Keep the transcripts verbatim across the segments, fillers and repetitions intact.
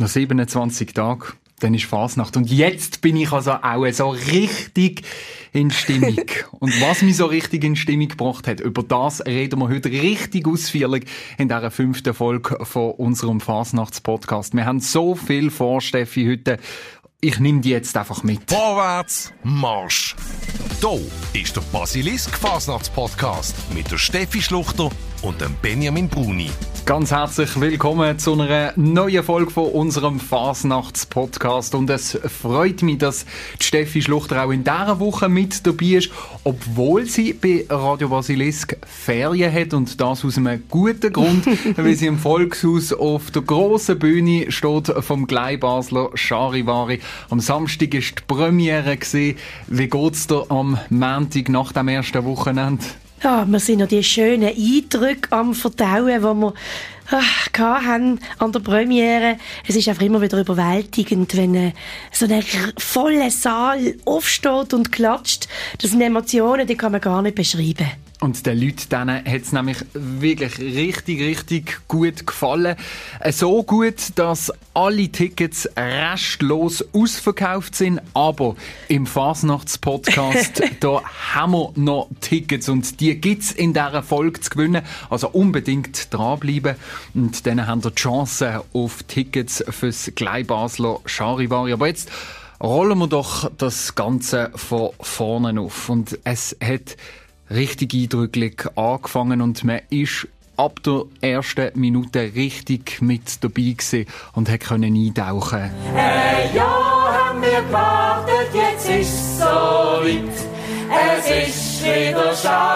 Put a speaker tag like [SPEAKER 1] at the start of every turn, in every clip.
[SPEAKER 1] Noch siebenundzwanzig Tage, dann ist Fasnacht. Und jetzt bin ich also auch so richtig in Stimmung. Und was mich so richtig in Stimmung gebracht hat, über das reden wir heute richtig ausführlich in dieser fünften Folge von unserem Fasnachts-Podcast. Wir haben so viel vor, Steffi, heute. Ich nehme die jetzt einfach mit.
[SPEAKER 2] Vorwärts, Marsch! Hier ist der Basilisk-Fasnachts-Podcast mit der Steffi Schluchter und dem Benjamin Bruni.
[SPEAKER 1] Ganz herzlich willkommen zu einer neuen Folge von unserem Fasnachts-Podcast. Und es freut mich, dass die Steffi Schluchter auch in dieser Woche mit dabei ist, obwohl sie bei Radio Basilisk Ferien hat. Und das aus einem guten Grund, weil sie im Volkshaus auf der grossen Bühne steht vom Gleibasler Charivari. Am Samstag war die Premiere. Wie geht's dir am Montag nach dem ersten Wochenende?
[SPEAKER 3] Ja, wir sind noch die schönen Eindrücke am Verdauen, die wir ach, hatten an der Premiere. Es ist einfach immer wieder überwältigend, wenn äh, so ein voller Saal aufsteht und klatscht. Das sind Emotionen, die kann man gar nicht beschreiben.
[SPEAKER 1] Und den Leuten denen hat es nämlich wirklich richtig, richtig gut gefallen. So gut, dass alle Tickets restlos ausverkauft sind. Aber im Fasnachts-Podcast, da haben wir noch Tickets und die gibt's in dieser Folge zu gewinnen. Also unbedingt dranbleiben. Und dann haben wir die Chance auf Tickets fürs Gleibasler Charivari. Aber jetzt rollen wir doch das Ganze von vorne auf. Und es hat richtig eindrücklich angefangen und man ist ab der ersten Minute richtig mit dabei gewesen und hat können eintauchen.
[SPEAKER 4] Ein Jahr haben wir gewartet, jetzt ist so weit. Es ist wieder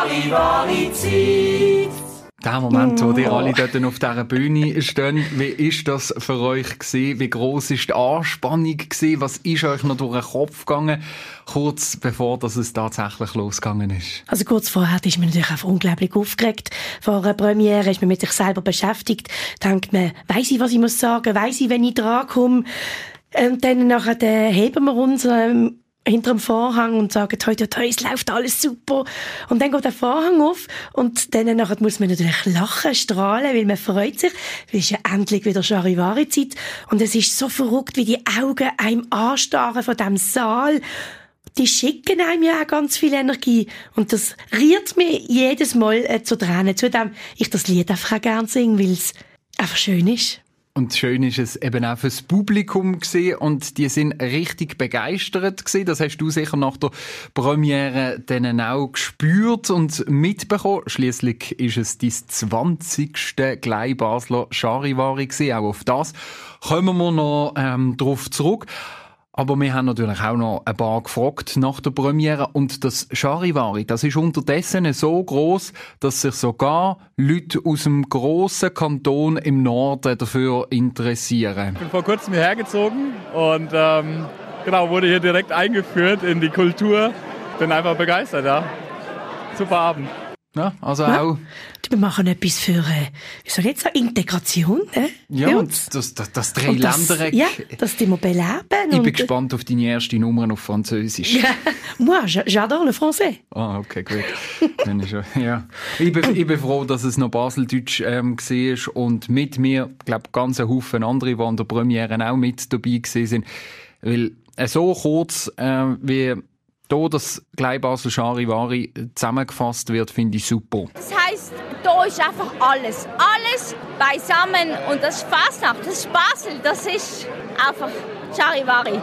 [SPEAKER 4] Charivari-Zeit.
[SPEAKER 1] Der Moment, wo die alle dort auf dieser Bühne stehen, wie ist das für euch gewesen? Wie gross ist die Anspannung gewesen? Was ist euch noch durch den Kopf gegangen, kurz bevor dass es tatsächlich losgegangen ist?
[SPEAKER 3] Also kurz vorher ist man natürlich auch unglaublich aufgeregt. Vor einer Premiere ist man mit sich selber beschäftigt. Denkt man, weiss ich, was ich muss sagen? Weiss ich, wenn ich drankomme? Und dann nachher äh, heben wir uns ähm, hinter dem Vorhang und sagen, heute, heute, es läuft alles super. Und dann geht der Vorhang auf und dann nachher muss man natürlich lachen, strahlen, weil man freut sich, weil es ist ja endlich wieder Charivari-Zeit. Und es ist so verrückt, wie die Augen einem anstarren von diesem Saal. Die schicken einem ja auch ganz viel Energie. Und das rührt mich jedes Mal äh, zu Tränen. Zudem ich das Lied einfach auch gerne singe, weil es einfach schön ist.
[SPEAKER 1] Und schön ist es eben auch fürs Publikum gewesen und die sind richtig begeistert gewesen. Das hast du sicher nach der Premiere denen auch gespürt und mitbekommen. Schliesslich ist es dein zwanzigste Gleibasler Charivari gewesen. Auch auf das kommen wir noch ähm, drauf zurück. Aber wir haben natürlich auch noch ein paar gefragt nach der Premiere. Und das Charivari, das ist unterdessen so gross, dass sich sogar Leute aus dem grossen Kanton im Norden dafür interessieren.
[SPEAKER 5] Ich bin vor kurzem hierher gezogen und ähm, genau, wurde hier direkt eingeführt in die Kultur. Bin einfach begeistert, ja. Super Abend.
[SPEAKER 1] Ja, also
[SPEAKER 3] ja.
[SPEAKER 1] auch.
[SPEAKER 3] Wir machen etwas für, äh, wie soll ich jetzt sagen, Integration. Äh?
[SPEAKER 1] Ja, ja, und das, das, das Dreiländereck.
[SPEAKER 3] Ja, das die wir beleben.
[SPEAKER 1] Ich bin gespannt auf deine erste Nummer auf Französisch.
[SPEAKER 3] Ja, moi, j'adore le français.
[SPEAKER 1] Ah, okay, gut. Dann ist ja, ja. Ich, bin, ich bin froh, dass es noch Baseldeutsch ähm, war und mit mir, ich glaube, ganz ein Haufen andere, die an der Premiere auch mit dabei waren. Weil äh, so kurz äh, wie hier das Gleibasler Charivari zusammengefasst wird, finde ich super.
[SPEAKER 6] Das heisst, da ist einfach alles. Alles beisammen. Und das ist Fasnacht, das ist Basel, das ist einfach Charivari.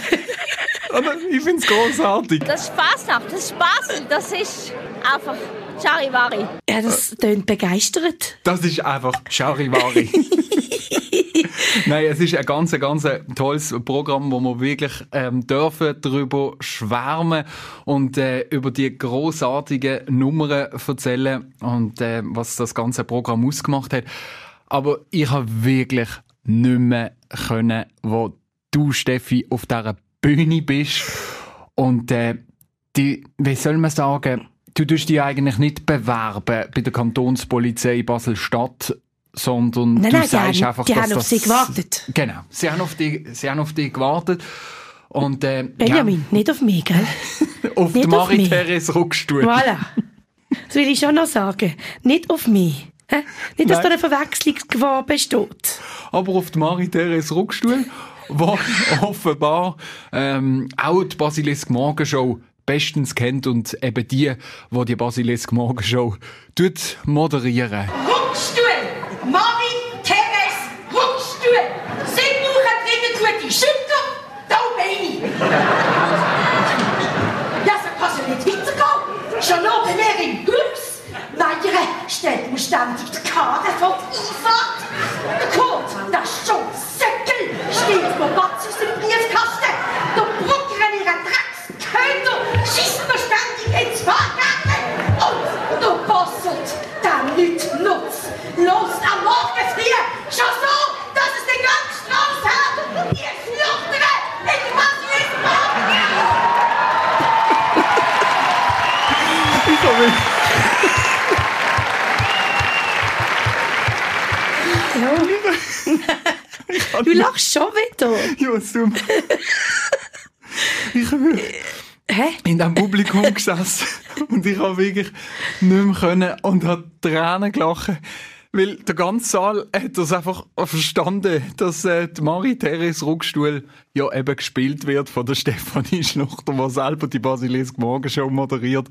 [SPEAKER 1] Ich finde es grossartig.
[SPEAKER 6] Das ist Fasnacht, das ist Basel, das ist einfach Charivari.
[SPEAKER 3] Ja, das tönt begeistert.
[SPEAKER 1] Das ist einfach Charivari. Nein, es ist ein ganz, ganz tolles Programm, wo wir wirklich ähm, dürfen darüber schwärmen und äh, über die grossartigen Nummern erzählen und äh, was das ganze Programm ausgemacht hat. Aber ich habe wirklich nicht mehr können, wo du, Steffi, auf dieser Bühne bist und äh, die, wie soll man sagen, du tust dich eigentlich nicht bewerben bei der Kantonspolizei Basel-Stadt, sondern
[SPEAKER 3] nein,
[SPEAKER 1] du
[SPEAKER 3] nein,
[SPEAKER 1] sagst
[SPEAKER 3] die
[SPEAKER 1] einfach,
[SPEAKER 3] die
[SPEAKER 1] dass
[SPEAKER 3] haben auf
[SPEAKER 1] das...
[SPEAKER 3] sie gewartet.
[SPEAKER 1] Genau, sie haben auf dich, sie haben auf dich gewartet. Und, äh,
[SPEAKER 3] Benjamin,
[SPEAKER 1] ja,
[SPEAKER 3] nicht auf mich, gell?
[SPEAKER 1] auf
[SPEAKER 3] nicht
[SPEAKER 1] die Marie-Therese Ruckstuhl.
[SPEAKER 3] Voilà. Das will ich schon noch sagen. Nicht auf mich. Hä? Nicht, dass Nein. da eine Verwechslungsgefahr besteht.
[SPEAKER 1] Aber auf der Marie-Therese Ruckstuhl war offenbar ähm, auch die Basilisk Morgenshow bestens kennt und eben die, die die Basilisk Morgenshow moderieren.
[SPEAKER 7] Ruckstuhl! Marie-Therese Ruckstuhl! Sind nur eine gute Schütter? Da bin ich! Ja, so kann es nicht weitergehen. Schon noch bei mir im Glücks. Meier stellt mir ständig die Karte vor die Einfahrt. Der Kurt, der Schunzsäckel, steht mir Batz aus dem Briefkasten. Der Brucker in ihren Drecksköder schießt mir ständig ins Fahrgarten. Und der Bosselt, der nicht nutzt, lost am Morgen früh schon so, dass es die ganze Straße hat. Ihr Schlüchtere in die Basilisk Morgenshow.
[SPEAKER 1] Ich hab mich...
[SPEAKER 3] Ja. Du lachst schon wieder.
[SPEAKER 1] Ja, was du... Ich bin
[SPEAKER 3] Hä?
[SPEAKER 1] in diesem Publikum gesessen und ich habe wirklich nicht mehr können und habe Tränen gelacht, weil der ganze Saal hat das einfach verstanden, dass äh, die Marie-Therese Ruckstuhl ja eben gespielt wird von der Stefanie Schluchter, die selber die Basilisk Morgenshow moderiert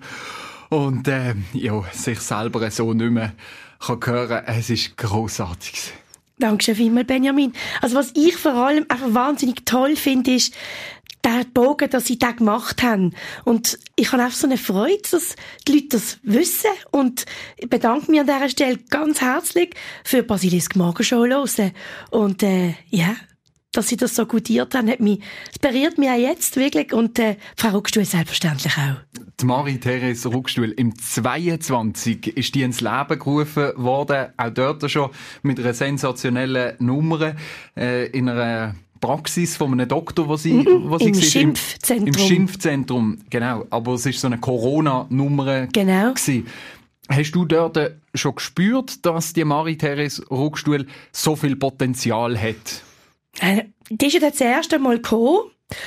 [SPEAKER 1] und äh, ja, sich selber so nicht mehr kann hören. Es ist grossartig.
[SPEAKER 3] Dankeschön vielmals, Benjamin. Also was ich vor allem einfach wahnsinnig toll finde, ist der Bogen, dass sie den gemacht haben. Und ich habe einfach so eine Freude, dass die Leute das wissen. Und ich bedanke mich an dieser Stelle ganz herzlich für Basilisk Morgenshow hören. Und äh, ja, dass sie das so gutiert haben, hat mich, es berührt mich auch jetzt wirklich. Und äh, Frau Ruckstuhl selbstverständlich auch.
[SPEAKER 1] Die Marie-Therese Ruckstuhl im zweiundzwanzig ist die ins Leben gerufen worden, auch dort schon mit einer sensationellen Nummer äh, in einer Praxis von einem Doktor, wo sie,
[SPEAKER 3] mm-mm,
[SPEAKER 1] wo sie
[SPEAKER 3] im
[SPEAKER 1] war,
[SPEAKER 3] Schimpfzentrum.
[SPEAKER 1] Im, Im Schimpfzentrum, genau. Aber es war so eine Corona-Nummer.
[SPEAKER 3] Genau.
[SPEAKER 1] Gewesen. Hast du dort schon gespürt, dass die Marie-Therese Ruckstuhl so viel Potenzial hat?
[SPEAKER 3] Äh, die ist ja das erste Mal gekommen.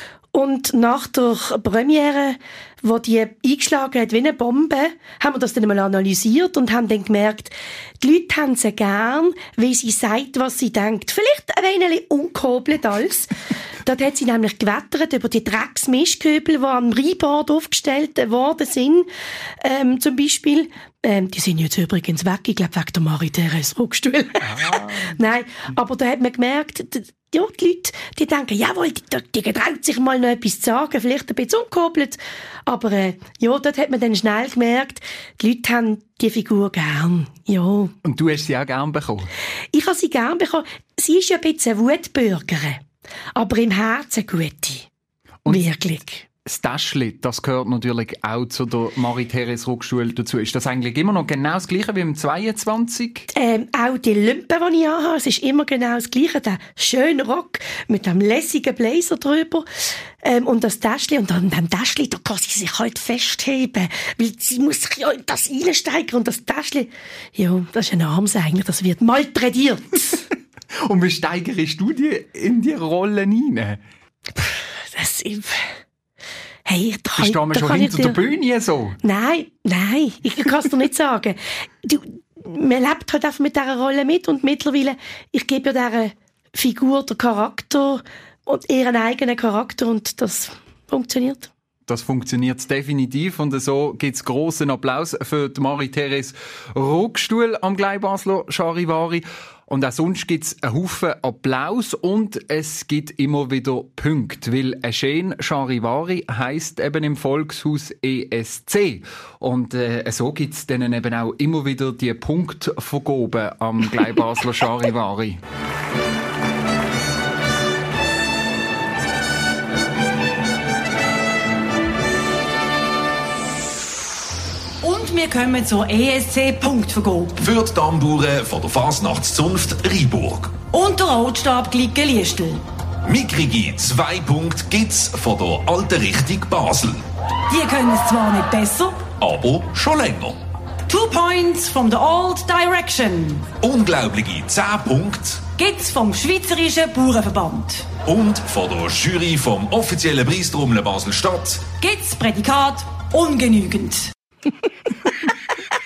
[SPEAKER 3] Und nach der Premiere, wo die eingeschlagen hat wie eine Bombe, haben wir das dann mal analysiert und haben dann gemerkt, die Leute haben sie gern, weil sie sagt, was sie denkt. Vielleicht ein wenig ungehobelt alles. Dort hat sie nämlich gewettert über die Drecksmischköbel, die am Rheinbad aufgestellt worden sind. Ähm, zum Beispiel, ähm, die sind jetzt übrigens weg, ich glaube, wegen der Marie-Therese Ruckstuhl. Ah. Nein, aber da hat man gemerkt, ja, die Leute, die denken, jawohl, die, die getraut sich mal noch etwas zu sagen, vielleicht ein bisschen ungehobelt. Aber äh, ja, dort hat man dann schnell gemerkt, die Leute haben die Figur gern. Ja.
[SPEAKER 1] Und du hast sie auch gern bekommen?
[SPEAKER 3] Ich habe sie gern bekommen. Sie ist ja ein bisschen eine Wutbürgerin, aber im Herzen gute. Und wirklich.
[SPEAKER 1] Das Täschli, das gehört natürlich auch zu der Marie-Therese Ruckstuhl dazu. Ist das eigentlich immer noch genau das Gleiche wie im zweiundzwanzig?
[SPEAKER 3] Ähm, auch die Lumpen, die ich anhabe, es ist immer genau das Gleiche. Der schöne Rock mit dem lässigen Blazer drüber. Ähm, und das Täschli, und an dem Täschli, da kann sie sich halt festheben. Weil sie muss sich ja in das reinsteigern. Und das Täschli, ja, das ist ein Arms eigentlich, das wird malträtiert.
[SPEAKER 1] Und wie steigerst du dich in die Rollen rein?
[SPEAKER 3] Das ist... Hey, da
[SPEAKER 1] Bist du
[SPEAKER 3] da
[SPEAKER 1] schon hinter
[SPEAKER 3] dir...
[SPEAKER 1] der Bühne so?
[SPEAKER 3] Nein, nein, ich kann es dir nicht sagen. Du, man lebt halt einfach mit dieser Rolle mit und mittlerweile, ich gebe ja dieser Figur den Charakter und ihren eigenen Charakter und das funktioniert.
[SPEAKER 1] Das funktioniert definitiv und so gibt es grossen Applaus für die Marie-Therese Ruckstuhl am Gleibasler Charivari. Und auch sonst gibt es einen Haufen Applaus und es gibt immer wieder Punkte, weil ein schön Charivari heisst eben im Volkshaus E S C. Und äh, so gibt es dann eben auch immer wieder die Punktvergabe am Gleibasler Charivari.
[SPEAKER 8] Wir kommen zur E S C-Punktvergabe.
[SPEAKER 2] Für die Tamburen von der Fasnachtszunft Rheinburg.
[SPEAKER 8] Und der Rotstab Glicken-Liestel.
[SPEAKER 2] Mickrige zwei Punkte gibt's von der alten Richtung Basel.
[SPEAKER 8] Die können es zwar nicht besser,
[SPEAKER 2] aber schon länger.
[SPEAKER 8] Two points from the Old Direction.
[SPEAKER 2] Unglaubliche zehn Punkte
[SPEAKER 8] gibt's vom Schweizerischen Bauernverband.
[SPEAKER 2] Und von der Jury vom offiziellen Preistrommel Basel-Stadt
[SPEAKER 8] gibt's Prädikat ungenügend.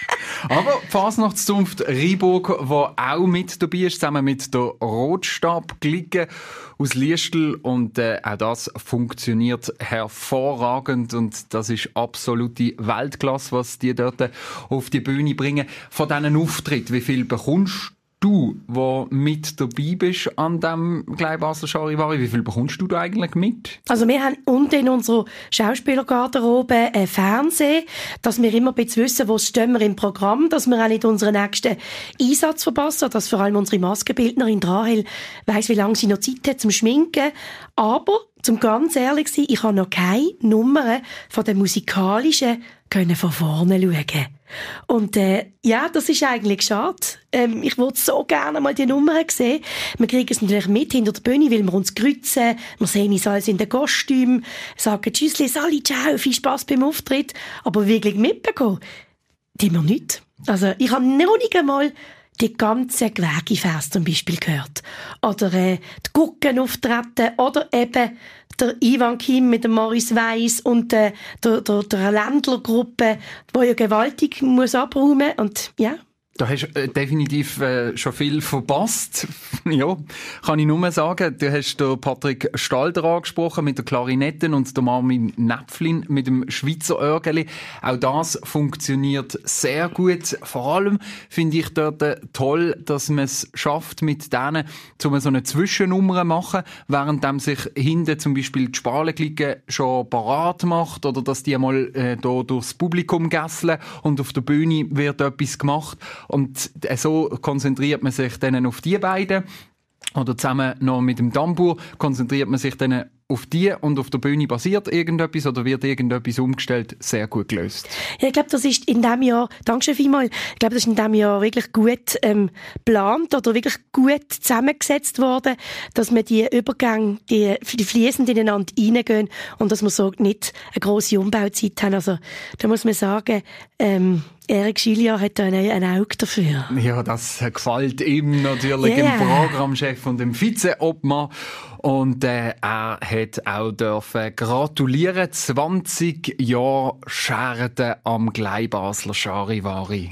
[SPEAKER 1] Aber die Fasnachtszunft Riburg, die auch mit dabei ist, zusammen mit der Rotstab-Glicke aus Liestel. Und äh, auch das funktioniert hervorragend. Und das ist absolute Weltklasse, was die dort auf die Bühne bringen. Von diesen Auftritten, wie viel bekommst du, der mit dabei bist an diesem Gleibasler Charivari, wie viel bekommst du da eigentlich mit?
[SPEAKER 3] Also wir haben unten in unserer Schauspielergarderobe ein Fernsehen, dass wir immer ein bisschen wissen, wo stehen wir im Programm, dass wir auch nicht unseren nächsten Einsatz verpassen, dass vor allem unsere Maskenbildnerin Rahel weiss, wie lange sie noch Zeit hat zum Schminken. Aber, zum ganz ehrlich sein, ich habe noch keine Nummern von den musikalischen können von vorne schauen. Und äh, ja, das ist eigentlich schade. Ähm, ich wollte so gerne mal die Nummern sehen. Wir kriegen es natürlich mit hinter der Bühne, weil wir uns grützen. Wir sehen uns alles in den Kostümen, sagen Tschüssli, Sali, ciao, viel Spass beim Auftritt. Aber wirklich mitbekommen, die wir nicht. Also ich habe noch nicht einmal die ganzen Gewergefers zum Beispiel gehört. Oder äh, die Gucken auftreten. Oder eben der Ivan Kim mit dem Maurice Weiss und äh, der, der, der Ländlergruppe, die ja gewaltig muss abräumen. Und ja.
[SPEAKER 1] Da hast du äh, definitiv äh, schon viel verpasst. Ja, kann ich nur sagen. Du hast den Patrick Stalder angesprochen mit der Klarinette und der Marmin Näpflin mit dem Schweizer Örgeli. Auch das funktioniert sehr gut. Vor allem finde ich dort toll, dass man es schafft, mit denen um so eine Zwischennummer zu machen, während sich hinten zum Beispiel die Sparlenklicke schon parat macht oder dass die mal äh, da durchs Publikum gässeln und auf der Bühne wird etwas gemacht. Und so konzentriert man sich dann auf die beiden. Oder zusammen noch mit dem Tambour konzentriert man sich dann auf die und auf der Bühne passiert irgendetwas oder wird irgendetwas umgestellt, sehr gut gelöst.
[SPEAKER 3] Ja, ich glaube, das ist in diesem Jahr, danke schön vielmals, ich glaube, das ist in diesem Jahr wirklich gut ähm, geplant oder wirklich gut zusammengesetzt worden, dass man die Übergänge, die, die fließend ineinander reingehen und dass wir so nicht eine grosse Umbauzeit haben. Also da muss man sagen, ähm, Erik Schilja hat da ein, ein Auge dafür.
[SPEAKER 1] Ja, das gefällt ihm natürlich, yeah. Dem Programmchef und dem Vizeobmann. Und äh, er hat auch dürfen gratulieren. zwanzig Jahre Scherden am Gleibasler Charivari.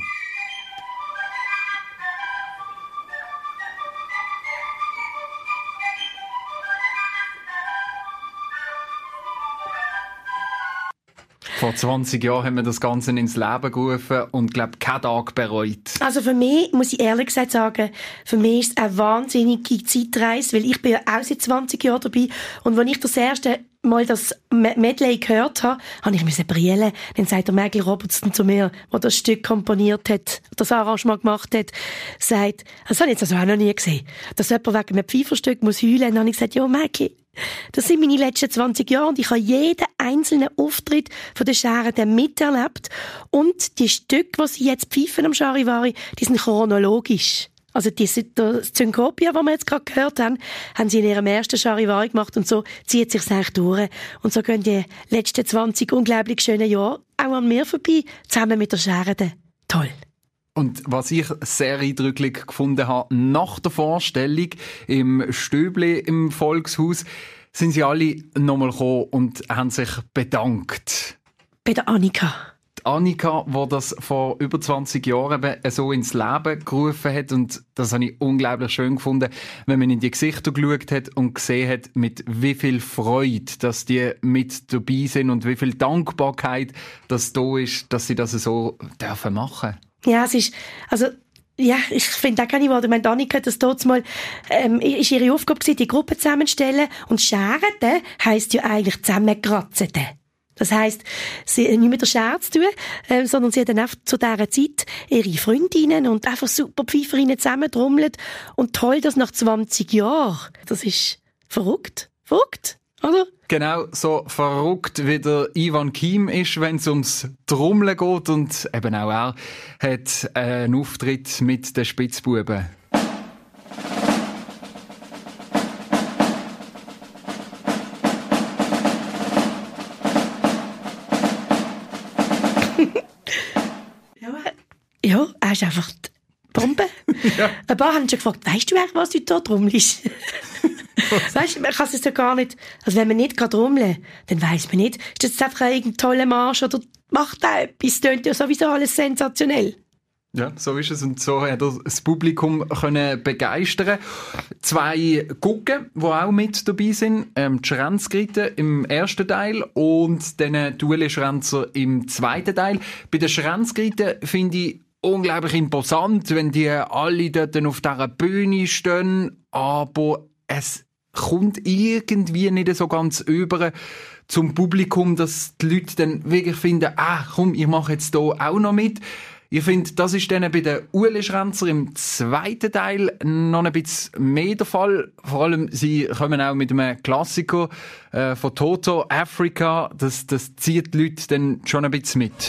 [SPEAKER 1] Vor zwanzig Jahren haben wir das Ganze ins Leben gerufen und, glaube ich, keinen Tag bereut.
[SPEAKER 3] Also für mich, muss ich ehrlich gesagt sagen, für mich ist es eine wahnsinnige Zeitreise, weil ich bin ja auch seit zwanzig Jahren dabei und als ich das erste Mal das Medley gehört habe, habe ich mich brillen. Dann sagt der Mägel Robertson zu mir, der das Stück komponiert hat, das Arrangement gemacht hat, sagt, das habe ich jetzt also auch noch nie gesehen, dass jemand wegen einem Pfeiferstück muss heulen. Dann habe ich gesagt, ja Mägel, das sind meine letzten zwanzig Jahre und ich habe jeden einzelnen Auftritt von den Scherden miterlebt und die Stücke, die sie jetzt pfeifen am Charivari, die sind chronologisch. Also die Synkopia, die wir jetzt gerade gehört haben, haben sie in ihrem ersten Charivari gemacht und so zieht sich eigentlich durch. Und so gehen die letzten zwanzig unglaublich schönen Jahre auch an mir vorbei, zusammen mit der Scherden. Toll.
[SPEAKER 1] Und was ich sehr eindrücklich gefunden habe, nach der Vorstellung im Stöbli im Volkshaus, sind sie alle nochmal gekommen und haben sich bedankt.
[SPEAKER 3] Bei der Annika.
[SPEAKER 1] Die Annika, die das vor über zwanzig Jahren eben so ins Leben gerufen hat. Und das habe ich unglaublich schön gefunden, wenn man in die Gesichter geschaut hat und gesehen hat, mit wie viel Freude, dass die mit dabei sind und wie viel Dankbarkeit, dass da ist, dass sie das so dürfen machen.
[SPEAKER 3] Ja, es ist, also, ja, ich finde auch keine Worte. Ich meine, Annika hat das dort mal, ähm, ist ihre Aufgabe gewesen, die Gruppe zusammenzustellen. Und Scherden heisst ja eigentlich zusammenkratzen. Das heisst, sie hat nicht mit der Schere zu tun, äh, sondern sie hat dann einfach zu dieser Zeit ihre Freundinnen und einfach super Pfeiferinnen zusammentrommelt. Und toll, dass nach zwanzig Jahren, das ist verrückt. Verrückt, oder?
[SPEAKER 1] Genau, so verrückt wie der Ivan Kim ist, wenn es ums Trommeln geht. Und eben auch er hat einen Auftritt mit den Spitzbuben.
[SPEAKER 3] Ja, er ist einfach die Bombe. Ja. Ein paar haben schon gefragt, weisst du eigentlich, was du da trommelst? Weißt du, man kann es ja gar nicht, also wenn man nicht trommeln kann, dann weiss man nicht, ist das einfach irgendein toller Marsch oder macht er etwas, das tönt ja sowieso alles sensationell.
[SPEAKER 1] Ja, so ist es. Und so hat er das Publikum können begeistern. Zwei Gucken, die auch mit dabei sind. Ähm, die Schränzgeritten im ersten Teil und dann die Ueli-Schränzer im zweiten Teil. Bei den Schränzgeritten finde ich unglaublich imposant, wenn die alle dort auf dieser Bühne stehen. Aber es kommt irgendwie nicht so ganz über zum Publikum, dass die Leute dann wirklich finden, ah, komm, ich mache jetzt hier auch noch mit. Ich finde, das ist dann bei den Ueli-Schränzer im zweiten Teil noch ein bisschen mehr der Fall. Vor allem, sie kommen auch mit einem Klassiker äh, von Toto, Africa. Das, das zieht die Leute dann schon ein bisschen mit.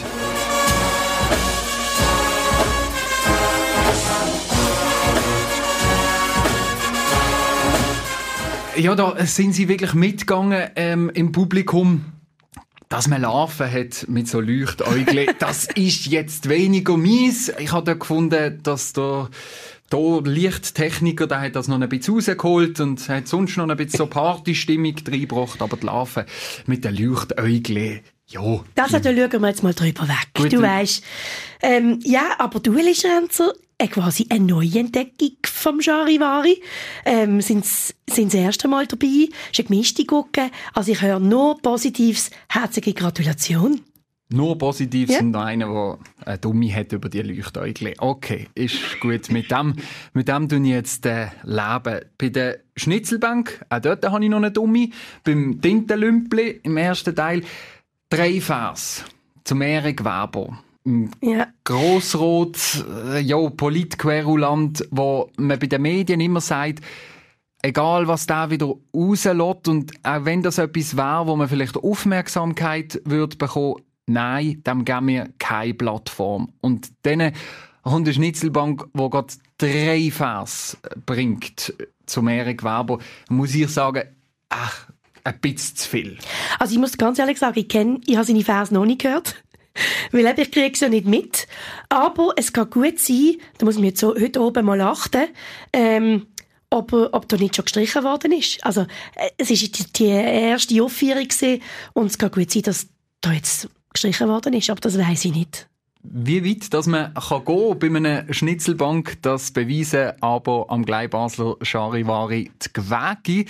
[SPEAKER 1] Ja, da sind sie wirklich mitgegangen ähm, im Publikum. Dass man Larven hat mit so Leuchtäugeln, das ist jetzt weniger mies. Ich habe da gefunden, dass der, der Lichttechniker, der hat das noch ein bisschen rausgeholt und hat sonst noch ein bisschen so Partystimmung reingebracht. Aber die Larven mit den Leuchtäugeln, ja.
[SPEAKER 3] Das da schauen wir jetzt mal drüber weg. Gut, du weisst. Ähm, ja, aber du, Ueli-Schränzer, äh, quasi eine Neuentdeckung vom Charivari. Ähm, sind sie das erste Mal dabei? Ist eine gemischte Gucke. Also ich höre nur Positives. Herzliche Gratulation.
[SPEAKER 1] Nur Positives
[SPEAKER 3] ja.
[SPEAKER 1] Und einer, der eine Dumme hat über die Leuchtäugle. Okay, ist gut. Mit dem, mit dem tun ich jetzt äh, leben. Bei der Schnitzelbank, auch dort habe ich noch eine Dumme. Beim Tintenlümpli im ersten Teil drei Vers zum Erik Weber.
[SPEAKER 3] Ja.
[SPEAKER 1] Grossrot, äh, ja, Politquerulant, wo man bei den Medien immer sagt, egal was da wieder rauslässt und auch wenn das etwas wäre, wo man vielleicht Aufmerksamkeit würde bekommen, nein, dem geben wir keine Plattform. Und dann kommt eine Schnitzelbank, die gerade drei Vers bringt zum Erik Weber, muss ich sagen, ach, ein bisschen zu viel.
[SPEAKER 3] Also ich muss ganz ehrlich sagen, ich kenne, ich habe seine Vers noch nicht gehört. Weil eben, ich kriege es ja nicht mit. Aber es kann gut sein, da muss man jetzt so heute oben mal achten, ähm, ob, ob da nicht schon gestrichen worden ist. Also, äh, es war die, die erste Aufführung gewesen, und es kann gut sein, dass da jetzt gestrichen worden ist, aber das weiss ich nicht.
[SPEAKER 1] Wie weit dass man kann gehen bei einer Schnitzelbank, das beweisen aber am Gleibasler Charivari die Gewäge.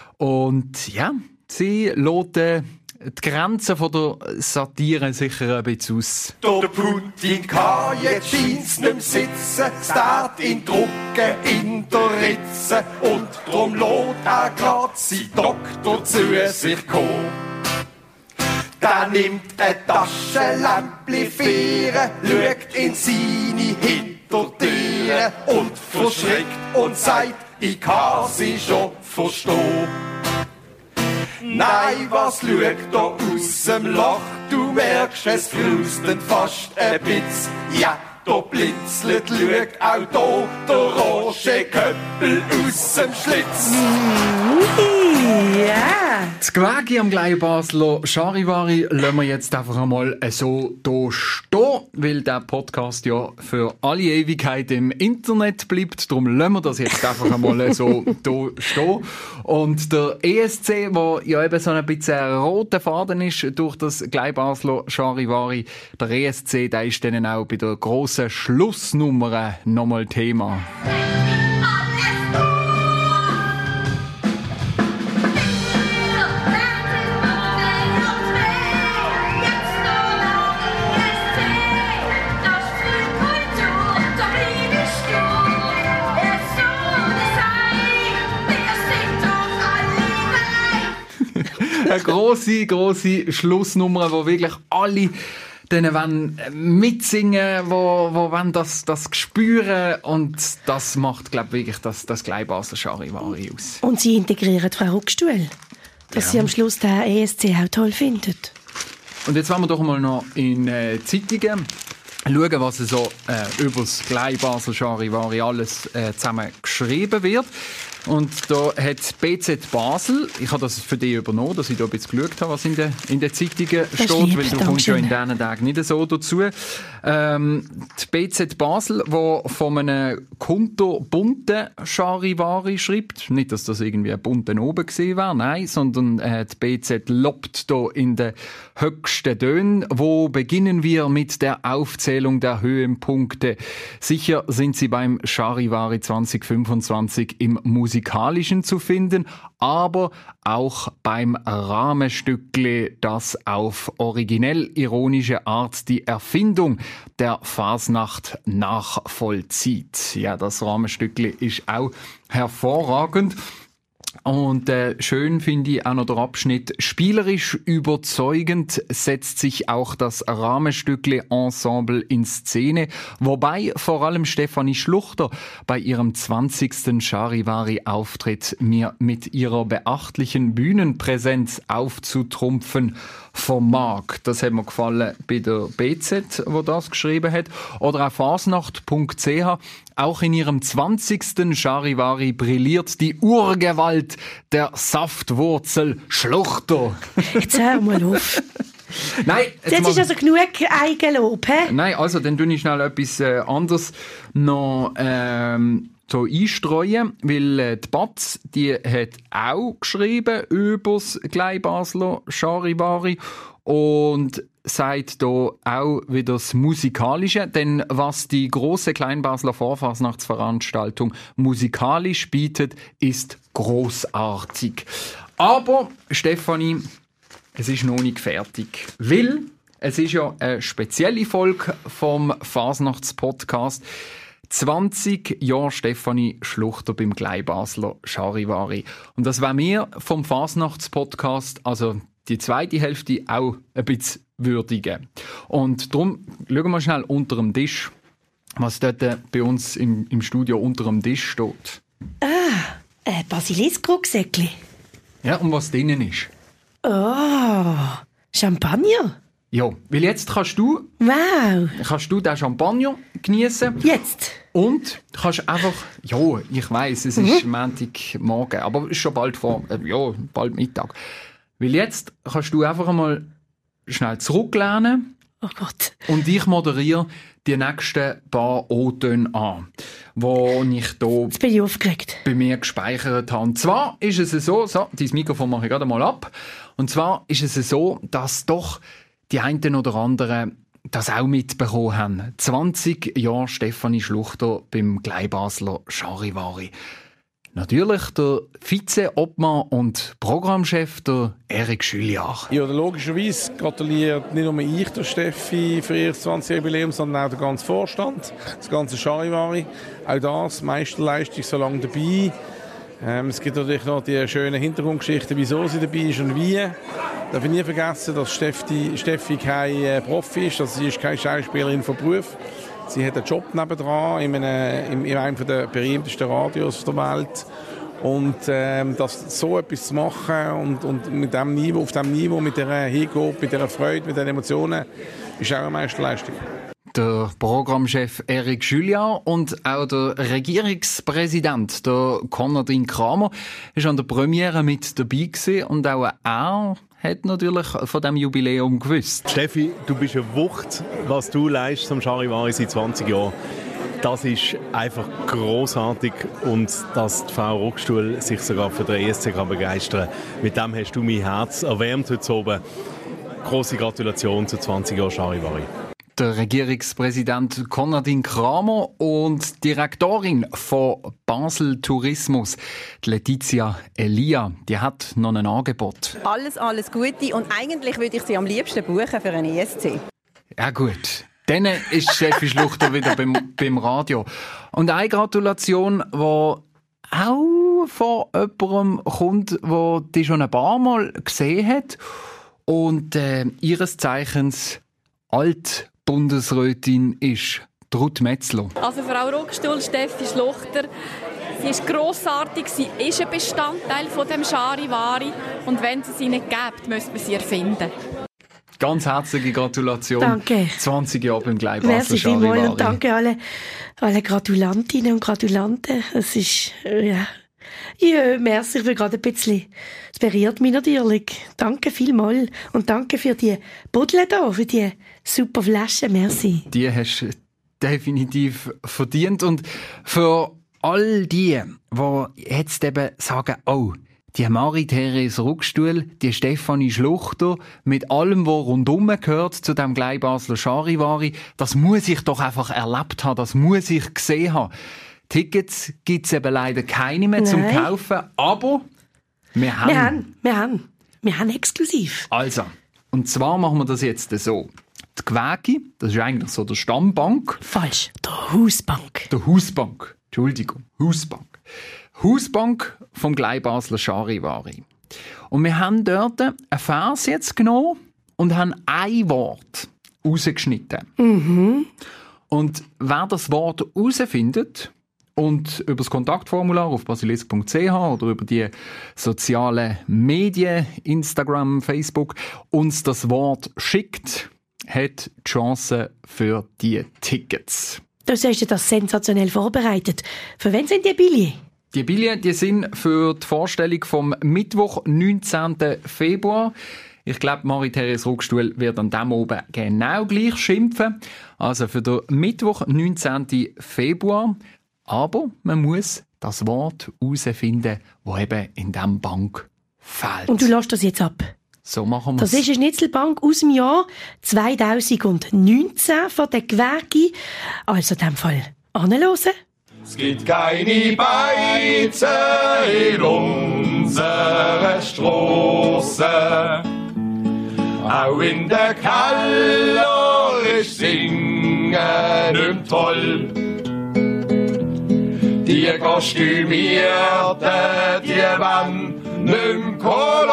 [SPEAKER 1] Und ja, sie loten die Grenzen von der Satire sicher ein bisschen aus.
[SPEAKER 9] Der Putin kann jetzt scheint's nicht mehr sitzen, starrt ihn drucken in der Ritze. Und drum lässt er grad sein Doktor zu sich kommen. Der nimmt ein Taschenlämpli Vieren, schaut in seine Hintertiere und verschreckt und sagt, ich kann sie schon verstehen. Nein, was schaut da aus dem Loch? Du merkst, es flüstert fast ein bisschen. Ja, da blitzelt, schaut auch da der Roger Köppel aus dem Schlitz.
[SPEAKER 3] Ja.
[SPEAKER 1] Das Gewäge am Gleibasler Charivari lassen wir jetzt einfach einmal so hier stehen, weil der Podcast ja für alle Ewigkeit im Internet bleibt. Darum lassen wir das jetzt einfach einmal so hier stehen. Und der E S C, der ja eben so ein bisschen ein roter Faden ist durch das Gleibasler Charivari, der E S C, der ist dann auch bei der grossen Schlussnummer nochmal Thema. Eine grosse, grosse Schlussnummer, wo wirklich alle denen wollen mitsingen, wo, wo wollen das, das spüren, und das macht, glaube ich, wirklich das, das Gleibasler Charivari aus.
[SPEAKER 3] Und sie integrieren Frau Ruckstuhl, dass ja. sie am Schluss den E S C auch toll findet.
[SPEAKER 1] Und jetzt wollen wir doch mal noch in äh, Zeitungen schauen, was so äh, über das Gleibasler Charivari alles äh, zusammen geschrieben wird. Und da hat B Z Basel, ich habe das für dich übernommen, dass ich da ein bisschen geschaut habe, was in den, in den Zeitungen steht,
[SPEAKER 3] lieb,
[SPEAKER 1] weil du kommst ja in diesen Tagen nicht so dazu. Ähm, die B Z Basel, die von einem kunterbunten Charivari schreibt, nicht, dass das irgendwie ein bunten oben gewesen wäre, nein, sondern äh, die B Z lobt da in den höchsten Tönen. Wo beginnen wir mit der Aufzählung der Höhenpunkte? Sicher sind sie beim Charivari zwanzig fünfundzwanzig im Musikalischen zu finden, aber auch beim Rahmenstückle, das auf originell ironische Art die Erfindung der Fasnacht nachvollzieht. Ja, das Rahmenstückle ist auch hervorragend. Und äh, schön finde ich auch noch der Abschnitt. Spielerisch überzeugend setzt sich auch das Rahmenstückle-Ensemble in Szene, wobei vor allem Stefanie Schluchter bei ihrem zwanzigsten Charivari-Auftritt mir mit ihrer beachtlichen Bühnenpräsenz aufzutrumpfen vermag. Das hat mir gefallen bei der B Z, wo das geschrieben hat. Oder auch fasnacht punkt c h. Auch in ihrem zwanzigsten Charivari brilliert die Urgewalt der Saftwurzel Schluchter.
[SPEAKER 3] Jetzt hör mal auf.
[SPEAKER 1] Nein, jetzt,
[SPEAKER 3] jetzt ist also genug Eigenlob, hä?
[SPEAKER 1] Nein, also dann tue ich schnell etwas äh, anderes noch ähm, so einstreuen, weil äh, die Batz, die hat auch geschrieben über das Glei-Basler Charivari und sagt hier auch wieder das Musikalische, denn was die grosse Kleinbasler Vorfasnachtsveranstaltung musikalisch bietet, ist grossartig. Aber, Stefanie, es ist noch nicht fertig, weil es ist ja eine spezielle Folge vom Fasnachtspodcast. zwanzig Jahre Stefanie Schluchter beim Glei-Basler Charivari. Und das war mir vom Fasnachtspodcast, also die zweite Hälfte, auch ein bisschen würdigen. Und darum schauen wir schnell unter dem Tisch, was dort bei uns im, im Studio unter dem Tisch steht.
[SPEAKER 3] Ah, ein Basilisk-Rucksäckli.
[SPEAKER 1] Ja, und was drinnen ist.
[SPEAKER 3] Oh, Champagner.
[SPEAKER 1] Ja, weil jetzt kannst du,
[SPEAKER 3] wow.
[SPEAKER 1] kannst du den Champagner genießen.
[SPEAKER 3] Jetzt.
[SPEAKER 1] Und kannst einfach, ja, ich weiss, es ist mhm. Montagmorgen, aber es ist schon bald vor, äh, ja, bald Mittag. Weil jetzt kannst du einfach einmal schnell zurücklehnen.
[SPEAKER 3] Oh Gott.
[SPEAKER 1] Und ich moderiere die nächsten paar O-Töne an, die ich hier
[SPEAKER 3] jetzt bin ich aufgeregt.
[SPEAKER 1] bei mir gespeichert habe. Und zwar ist es so, so, dein Mikrofon mache ich gerade mal ab. Und zwar ist es so, dass doch die einen oder anderen das auch mitbekommen haben. zwanzig Jahre Stefanie Schluchter beim Glei-Basler Charivari. Natürlich der Vize-Obmann und Programmchef, der Erik Schülliach.
[SPEAKER 10] Ja, logischerweise gratuliert nicht nur ich der Steffi für ihr zwanzigjähriges Jubiläum, sondern auch der ganze Vorstand, das ganze Charivari. Auch das, Meisterleistung, so lange dabei. Ähm, es gibt natürlich noch die schönen Hintergrundgeschichten, wieso sie dabei ist und wie. Darf ich nie vergessen, dass Steffi, Steffi kein äh, Profi ist, also sie ist keine Schauspielerin von Beruf. Sie hat einen Job nebendran in einem, in einem der berühmtesten Radios der Welt. Und ähm, das, so etwas zu machen und, und mit dem Niveau, auf diesem Niveau, mit dieser Hingabe, mit dieser Freude, mit den Emotionen, ist auch eine Meisterleistung.
[SPEAKER 1] Der Programmchef Erik Schülliach und auch der Regierungspräsident, der Konradin Kramer, ist an der Premiere mit dabei gewesen und auch er hat natürlich von diesem Jubiläum gewusst.
[SPEAKER 11] Steffi, du bist eine Wucht, was du leistest zum Charivari seit zwanzig Jahren. Das ist einfach grossartig und dass die Frau Rockstuhl sich sogar für den E S C kann begeistern kann. Mit dem hast du mein Herz erwärmt heute oben. Grosse Gratulation zu zwanzig Jahren Charivari.
[SPEAKER 1] Der Regierungspräsident Konradin Kramer und Direktorin von Basel Tourismus, die Letizia Elia, die hat noch ein Angebot.
[SPEAKER 12] Alles, alles Gute und eigentlich würde ich sie am liebsten buchen für einen E S C.
[SPEAKER 1] Ja gut, dann ist Steffi Schluchter wieder beim, beim Radio. Und eine Gratulation, die auch von jemandem kommt, der die schon ein paar Mal gesehen hat und äh, ihres Zeichens alt Bundesrätin ist, Ruth Metzler.
[SPEAKER 13] Also Frau Rockstuhl, Steffi Schluchter, sie ist grossartig, sie ist ein Bestandteil von dem Charivari und wenn es sie nicht gibt, müssen wir sie erfinden.
[SPEAKER 1] Ganz herzliche Gratulation.
[SPEAKER 3] Danke.
[SPEAKER 1] zwanzig Jahre beim Glei-Basler Charivari.
[SPEAKER 3] Merci vielmals und danke alle, alle Gratulantinnen und Gratulanten. Es ist, ja, Ja, merci, ich bin gerade ein bisschen, es berührt mich natürlich. Danke vielmals und danke für die Buddel hier, für die super Flaschen, merci.
[SPEAKER 1] Die hast du definitiv verdient und für all die, die jetzt eben sagen, oh, die Marie-Therese Ruckstuhl, die Stefanie Schluchter, mit allem, was rundum gehört zu dem Gleibasler Charivari, das muss ich doch einfach erlebt haben, das muss ich gesehen haben. Tickets gibt es eben leider keine mehr Nein. zum Kaufen, aber wir haben...
[SPEAKER 3] Wir haben, wir haben, wir haben exklusiv.
[SPEAKER 1] Also, und zwar machen wir das jetzt so. Die Gwägi, das ist eigentlich so der Stammbank.
[SPEAKER 3] Falsch, der Hausbank.
[SPEAKER 1] Der Hausbank, Entschuldigung, Hausbank. Hausbank vom Gleibasler Charivari. Und wir haben dort einen Vers jetzt genommen und haben ein Wort rausgeschnitten.
[SPEAKER 3] Mhm.
[SPEAKER 1] Und wer das Wort herausfindet und über das Kontaktformular auf basilisk punkt c h oder über die sozialen Medien, Instagram, Facebook, uns das Wort schickt, hat die Chance für die Tickets.
[SPEAKER 3] Du hast das sensationell vorbereitet. Für wen sind die Billets?
[SPEAKER 1] Die Billets die sind für die Vorstellung vom Mittwoch, neunzehnten Februar. Ich glaube, Marie-Therese Ruckstuhl wird an diesem oben genau gleich schimpfen. Also für den Mittwoch, neunzehnten Februar. Aber man muss das Wort herausfinden, das eben in diesem Bank fehlt.
[SPEAKER 3] Und du lässt das jetzt ab?
[SPEAKER 1] So machen wir es.
[SPEAKER 3] Das ist eine Schnitzelbank aus dem Jahr zweitausendneunzehn von der Gwägi. Also in diesem Fall anhören.
[SPEAKER 9] Es gibt keine Beizen in unserer Strasse. Auch in der Keller ist Singen nicht mehr toll. Die Kostümierten, die wollen nicht mehr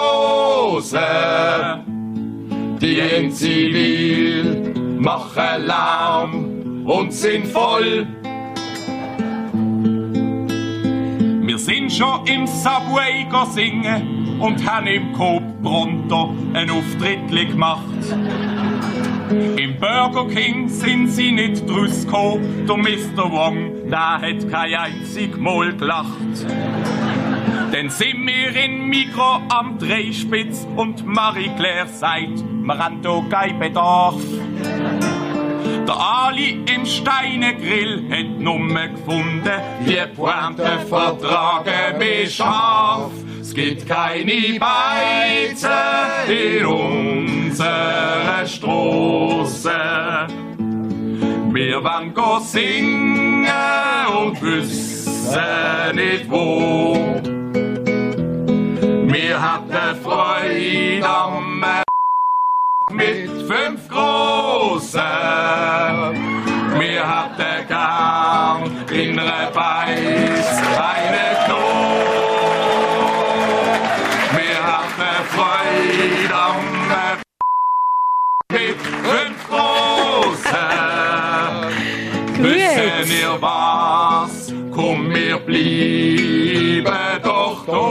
[SPEAKER 9] hören. Die in Zivil machen Lärm und sind voll. Wir sind schon im Subway singen und haben im Coop Pronto einen Auftritt gemacht. Im Burger King sind sie nicht draus gekommen, der Mister Wong, der hat kein einzig Mal gelacht. Dann sind wir in Mikro am Dreispitz und Marie-Claire sagt, wir haben hier keinen Bedarf. Der Ali im Steinegrill hat Nummer gefunden, die Pointe vertragen mich scharf. Es gibt keine Beizen in unserer Strasse. Wir wollen go singen und wissen nicht wo. Wir hatten Freude am mit fünf Großen. Wir hatten gern in einer Beiß eine Klo. Wir hatten Freude am mit fünf Großen. Wissen ihr was? Komm, wir bleiben doch da.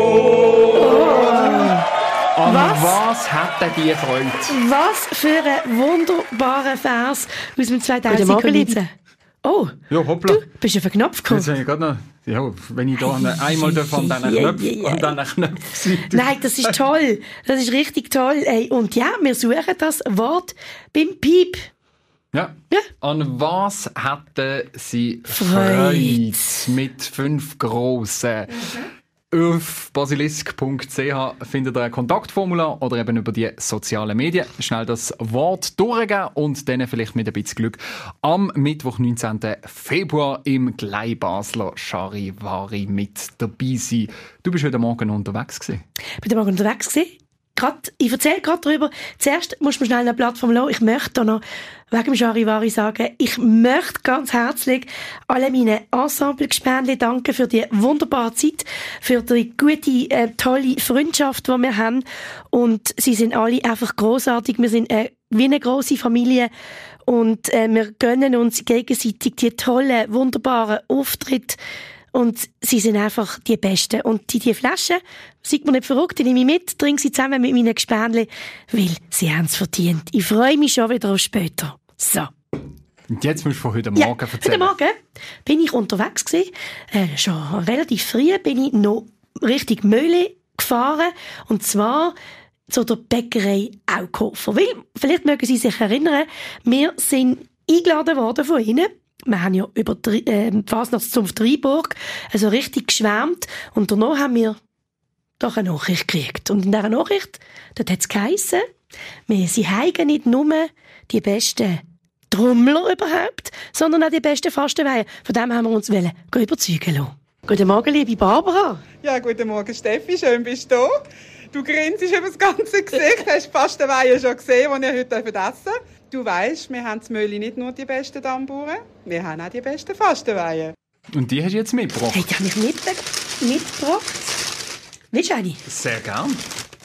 [SPEAKER 1] An was? was hat er dir gefreut?
[SPEAKER 3] Was für ein wunderbarer Vers aus dem zweitausendneunzehn. Oh,
[SPEAKER 1] ja, hoppla.
[SPEAKER 3] Du bist auf den Knopf gekommen.
[SPEAKER 1] Jetzt ich noch, ja, wenn ich da einmal von diesen Knöpfen an diesen Knöpfen
[SPEAKER 3] Nein, das ist toll. Das ist richtig toll. Ey, und ja, wir suchen das Wort beim Piep.
[SPEAKER 1] Ja.
[SPEAKER 3] ja.
[SPEAKER 1] An was hatten sie Freude mit fünf grossen? Mhm. Auf basilisk punkt c h findet ihr ein Kontaktformular oder eben über die sozialen Medien. Schnell das Wort durchgeben und dann vielleicht mit ein bisschen Glück am Mittwoch, neunzehnten Februar im Gleibasler Charivari mit dabei sein. Du bist heute Morgen unterwegs gewesen.
[SPEAKER 3] Ich bin heute Morgen unterwegs gewesen. Grad, ich erzähle gerade darüber. Zuerst muss man schnell eine Plattform lassen. Ich möchte noch wegen dem Charivari sagen, ich möchte ganz herzlich alle meine Ensemble-Gespendli danken für die wunderbare Zeit, für die gute, äh, tolle Freundschaft, die wir haben. Und sie sind alle einfach grossartig. Wir sind äh, wie eine grosse Familie und äh, wir gönnen uns gegenseitig die tollen, wunderbaren Auftritte. Und sie sind einfach die Besten. Und die, die Flaschen, seid mir nicht verrückt, die nehme ich mit, trinke sie zusammen mit meinen Gespendli, weil sie haben es verdient. Ich freue mich schon wieder auf später. So.
[SPEAKER 1] Und jetzt musst du von heute Morgen
[SPEAKER 3] ja,
[SPEAKER 1] erzählen.
[SPEAKER 3] Heute Morgen bin ich unterwegs gewesen. Äh, schon relativ früh bin ich noch Richtung Möhle gefahren. Und zwar zu der Bäckerei Aukofer. Weil, vielleicht mögen Sie sich erinnern, wir sind eingeladen worden von Ihnen. Wir haben ja über die äh, Fasnachtszunft Freiburg also richtig geschwärmt. Und danach haben wir doch eine Nachricht gekriegt. Und in dieser Nachricht, dort hat es geheissen, wir, sie haben nicht nur die besten Trommler überhaupt, sondern auch die besten Fastenweihen. Von dem haben wir uns wollen überzeugen lassen. Guten Morgen, liebe Barbara.
[SPEAKER 14] Ja, guten Morgen, Steffi. Schön bist du da. Du grinst über das ganze Gesicht. Hast die Fastenweihen schon gesehen, die ihr heute essen dürft. Du weisst, wir haben in Möhli nicht nur die besten Tamburen, wir haben auch die besten Fastenweihen.
[SPEAKER 1] Und die hast du jetzt mitgebracht?
[SPEAKER 3] Hey, die habe ich mit, mitgebracht. Willst du eine?
[SPEAKER 1] Sehr gern.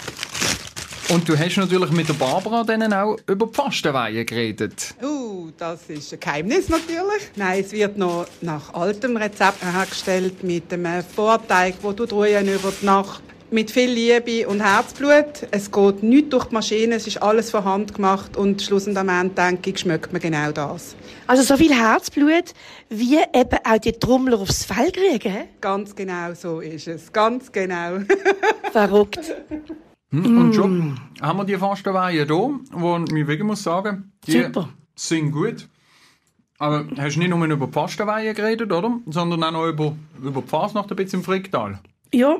[SPEAKER 1] Und du hast natürlich mit der Barbara dann auch über die Fastenweihen geredet.
[SPEAKER 14] Uh, das ist ein Geheimnis natürlich. Nein, es wird noch nach altem Rezept hergestellt mit einem Vorteig, wo du drüben über die Nacht mit viel Liebe und Herzblut. Es geht nichts durch die Maschine, es ist alles von Hand gemacht und schlussendlich am Ende, denke ich, schmeckt man genau das.
[SPEAKER 3] Also so viel Herzblut, wie eben auch die Trommler aufs Fell kriegen?
[SPEAKER 14] Ganz genau so ist es, ganz genau.
[SPEAKER 3] Verrückt.
[SPEAKER 1] Hm, und schon haben wir die Fastenweihen hier, wo ich wirklich muss sagen, die
[SPEAKER 3] Super.
[SPEAKER 1] sind gut. Aber hast du nicht nur über die Fastenweihen geredet, oder? Sondern auch noch über, über die Fasnacht ein bisschen im Fricktal.
[SPEAKER 3] Ja.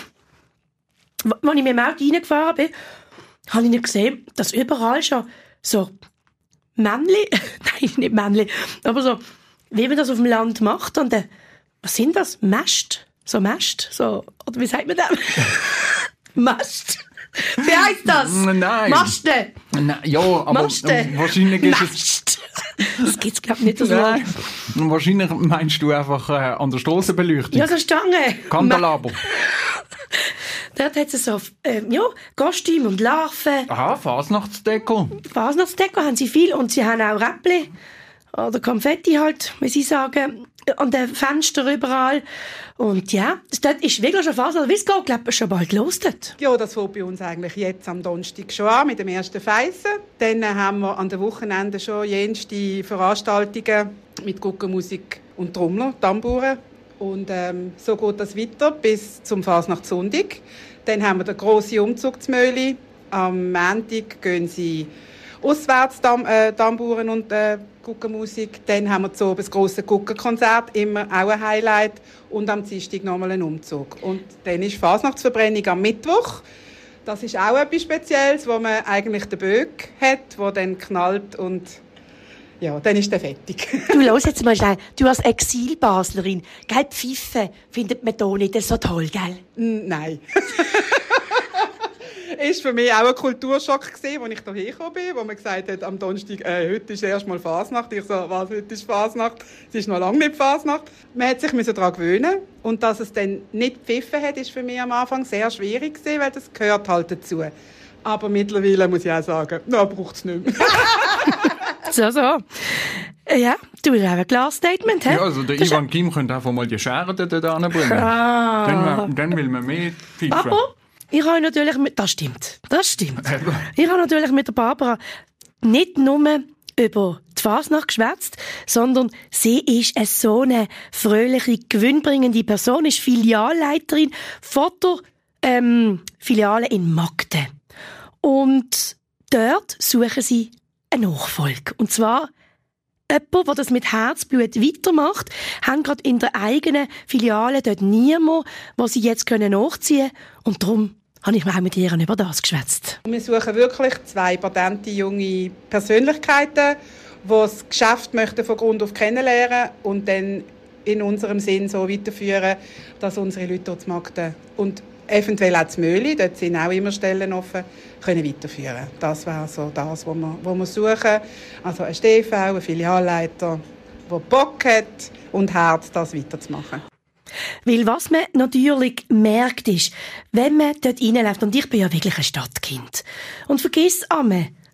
[SPEAKER 3] Als ich mit dem Auto reingefahren bin, habe ich nicht gesehen, dass überall schon so Männchen, nein, nicht Männchen, aber so, wie man das auf dem Land macht. Und äh, was sind das? Mäst? So Mäst? So, oder wie sagt man das? Mast? Wie heisst das?
[SPEAKER 1] Nein.
[SPEAKER 3] Maste?
[SPEAKER 1] Nein, ja, aber
[SPEAKER 3] Maste.
[SPEAKER 1] wahrscheinlich ist
[SPEAKER 3] Mast. Das gibt es, glaube ich, nicht so.
[SPEAKER 1] Nein. Wahrscheinlich meinst du einfach äh, an der Strassenbeleuchtung.
[SPEAKER 3] Ja, so Stange.
[SPEAKER 1] Kandelaber.
[SPEAKER 3] Dort hat es so äh, ja, Kostüme und Larven.
[SPEAKER 1] Aha, Fasnachtsdeko.
[SPEAKER 3] Fasnachtsdeko haben sie viel und sie haben auch Räppli oder Konfetti halt, wie sie sagen, an den Fenstern überall. Und ja, dort ist wirklich schon Fasnacht. Wie es geht, glaube ich, schon bald los dort.
[SPEAKER 14] Ja, das fängt bei uns eigentlich jetzt am Donnerstag schon an mit dem ersten Feisen. Dann haben wir an den Wochenenden schon jenste Veranstaltungen mit Guckenmusik und Trommler, Tamburen. Und ähm, so geht das weiter bis zum Fasnachtssonntag. Dann haben wir den grossen Umzug zu Möhli. Am Montag gehen sie auswärts Tam- äh, Tamburen und äh, Guckenmusik. Dann haben wir zu oben das grosse Guckenkonzert, immer auch ein Highlight. Und am Dienstag nochmal ein Umzug. Und dann ist Fasnachtsverbrennung am Mittwoch. Das ist auch etwas Spezielles, wo man eigentlich den Böck hat, der dann knallt und ja, dann ist der fertig.
[SPEAKER 3] Du, los jetzt mal schnell. Du als Exil-Baslerin, gell, Pfeife findet man hier nicht so toll, gell?
[SPEAKER 14] Nein. Ist für mich auch ein Kulturschock gewesen, als ich hierher gekommen bin, wo man gesagt hat, am Donnerstag, äh, heute ist erst mal Fasnacht. Ich so, was, heute ist Fasnacht? Es ist noch lange nicht Fasnacht. Man hat sich daran gewöhnen. Und dass es dann nicht pfiffen hat, ist für mich am Anfang sehr schwierig gewesen, weil das gehört halt dazu. Aber mittlerweile muss ich auch sagen, da braucht es nicht mehr.
[SPEAKER 3] So, so. Ja, du hast auch ein klares Statement, hä?
[SPEAKER 1] Ja, also der
[SPEAKER 3] Das
[SPEAKER 1] Ivan Kim könnte einfach mal die Schere dort anbringen.
[SPEAKER 3] Ah.
[SPEAKER 1] Dann, dann will man mehr pfeifen.
[SPEAKER 3] Aber ich habe natürlich mit... Das stimmt, das stimmt. Ich habe natürlich mit der Barbara nicht nur über die Fasnacht geschwätzt, sondern sie ist eine so eine fröhliche, gewinnbringende Person, ist Filialleiterin von der ähm, Filiale in Magden. Und dort suchen sie eine Nachfolge. Und zwar jemand, der das mit Herzblut weitermacht, haben gerade in der eigenen Filiale dort niemanden, wo sie jetzt nachziehen können. Und darum habe ich mir auch mit ihr über das geschwätzt.
[SPEAKER 14] Wir suchen wirklich zwei patente junge Persönlichkeiten, die das Geschäft möchten von Grund auf kennenlernen und dann in unserem Sinn so weiterführen, dass unsere Leute dort zu Magden und eventuell auch zu Möhli, dort sind auch immer Stellen offen, können weiterführen. Das wäre so das, was wir, was wir suchen. Also ein Steh V, ein Filialleiter, der Bock hat und Herz, das weiterzumachen.
[SPEAKER 3] Weil was man natürlich merkt ist, wenn man dort reinläuft, und ich bin ja wirklich ein Stadtkind, und vergiss einmal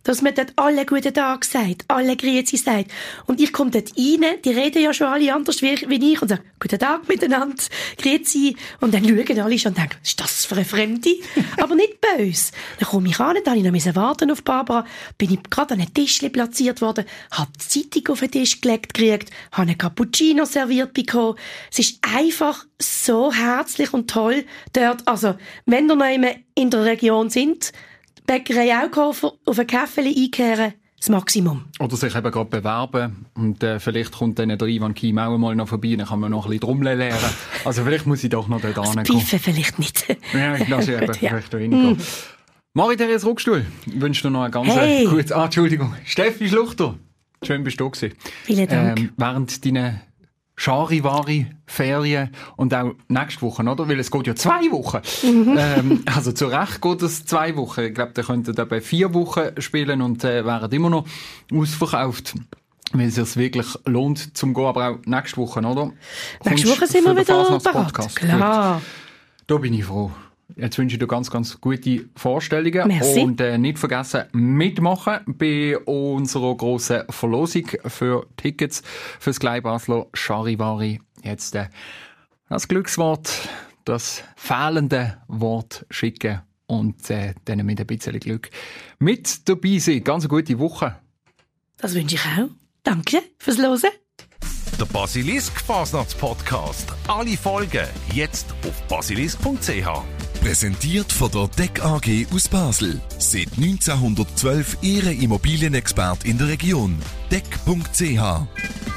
[SPEAKER 3] dass man dort alle guten Tag sagt, alle Grüezi sagt. Und ich komme dort rein, die reden ja schon alle anders wie, wie ich und sagen, guten Tag miteinander, Grüezi. Und dann schauen alle schon und denken, was ist das für eine Fremde? Aber nicht böse. Dann komme ich an, dann musste ich warten auf Barbara, bin ich gerade an einem Tisch platziert worden, habe die Zeitung auf den Tisch gelegt gekriegt, habe einen Cappuccino serviert bekommen. Es ist einfach so herzlich und toll dort. Also, wenn ihr noch immer in der Region sind, Bäckerei auch kaufen, auf ein Kaffee einkehren, das Maximum.
[SPEAKER 1] Oder sich eben gerade bewerben und äh, vielleicht kommt dann der Ivan Kim auch mal noch vorbei, dann kann man noch ein bisschen Trommeln lernen. Also vielleicht muss ich doch noch dort
[SPEAKER 3] das
[SPEAKER 1] hinkommen.
[SPEAKER 3] Pfeifen vielleicht nicht.
[SPEAKER 1] Ja, ich lasse eben
[SPEAKER 3] Gut, ja.
[SPEAKER 1] vielleicht weniger. Mm. Marie-Therese Ruckstuhl, ich wünsche dir noch eine ganz
[SPEAKER 3] hey.
[SPEAKER 1] gute... Ah, Entschuldigung. Steffi Schluchter, schön bist du gewesen.
[SPEAKER 3] Vielen Dank.
[SPEAKER 1] Ähm, während deiner Charivari-Ferien und auch nächste Woche, oder? Weil es geht ja zwei Wochen. Mhm. Ähm, also zu Recht geht es zwei Wochen. Ich glaube, da könnten dabei vier Wochen spielen und äh, wären immer noch ausverkauft. Weil es sich wirklich lohnt zum Gehen, aber auch nächste Woche, oder?
[SPEAKER 3] Nächste Woche sind wir wieder parat. Klar.
[SPEAKER 1] Da bin ich froh. Jetzt wünsche ich dir ganz, ganz gute Vorstellungen.
[SPEAKER 3] Merci.
[SPEAKER 1] Und äh, nicht vergessen, mitmachen bei unserer grossen Verlosung für Tickets fürs Gleibasler Charivari. Jetzt äh, das Glückswort, das fehlende Wort schicken und äh, dann mit ein bisschen Glück mit dabei sein. Ganz eine gute Woche.
[SPEAKER 3] Das wünsche ich auch. Danke fürs Hören.
[SPEAKER 2] Der Basilisk Fasnachts-Podcast. Alle Folgen jetzt auf basilisk punkt c h.
[SPEAKER 15] Präsentiert von der D E C A G aus Basel. Seit neunzehnhundertzwölf Ihre Immobilienexpert in der Region. D E C punkt c h.